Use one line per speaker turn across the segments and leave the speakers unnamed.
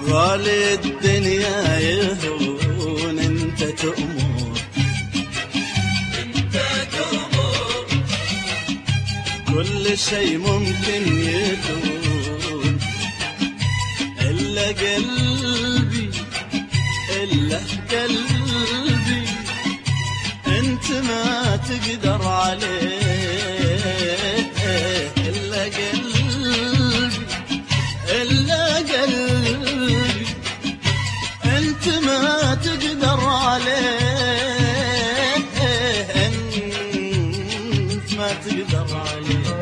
غالي الدنيا يهون انت تأمر،
انت تأمر
كل شي ممكن يكون إلا قلبي، إلا قلبي انت ما تقدر عليه، إلا قلبي، إلا قلبي انت ما تقدر عليه، انت ما تقدر عليه.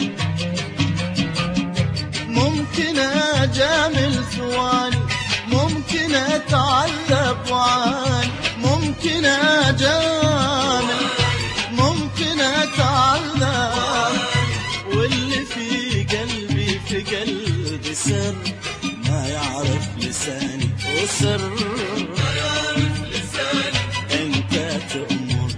ممكن اجامل ثواني، ممكن اتعذب وعاني، ممكن اجامل، ممكن اتعذب، واللي في قلبي في قلبي سر ما يعرف لساني، وسر
ما يعرف لساني.
انت تأمر،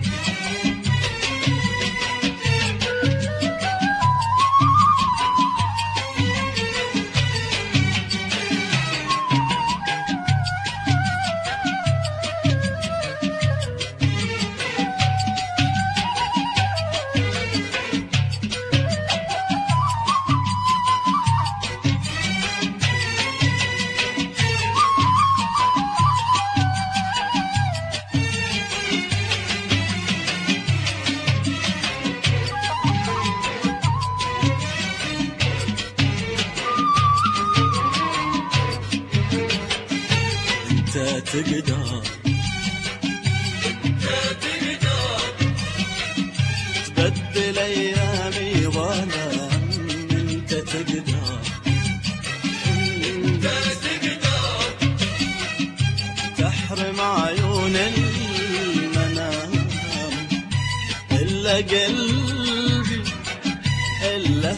انت تقدر،
انت تقدر
تبدل ايامي ظلام، انت تقدر،
انت تقدر
تحرم عيون المنام، إلا قلبي، إلا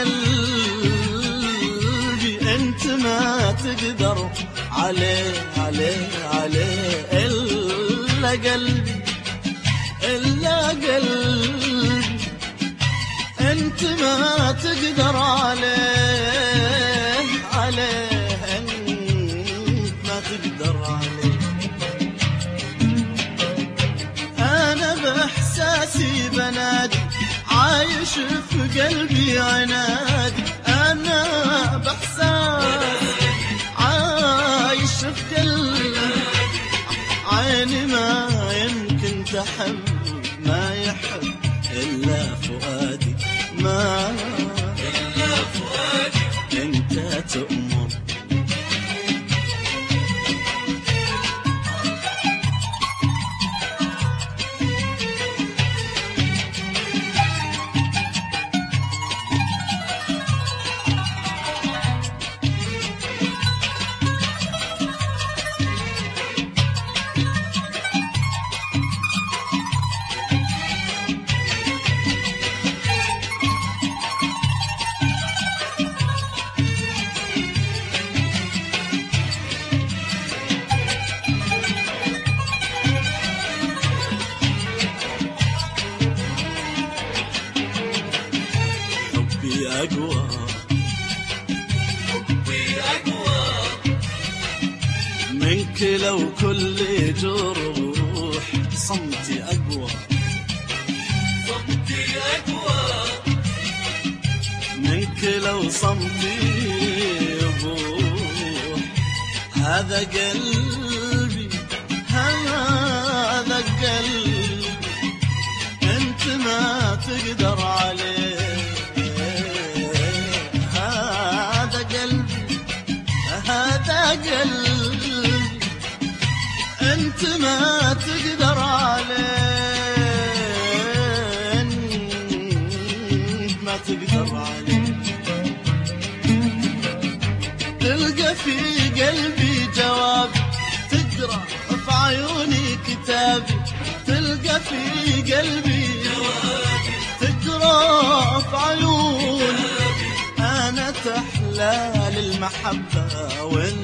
قلبي انت ما تقدر عليه، عليه، عليه، إلا قلبي، إلا قلبي انت ما تقدر عليه، عليه، انت ما تقدر عليه. انا باحساسي بنادي، عايش في قلبي عنادي، انا باحساسي عايش في قلبي، عيني ما يمكن تحب، ما يحب إلا فؤادي، ما
إلا فؤادي.
انت تأمر، حبي أقوى،
حبي أقوى
منك لو كل جروح، صمتي أقوى،
صمتي أقوى
منك لو صمتي يبوح. هذا قلبي، هذا قلبي انت ما تقدر عليه، هذا قلبي، هذا قلبي انت ما تقدر عليه، انت ما تقدر عليه. تلقى في قلبي جوابي، تقرأ في عيوني كتابي، تلقى في قلبي
جوابي،
تقرأ في عيوني، أنا تحلى للمحبة وانت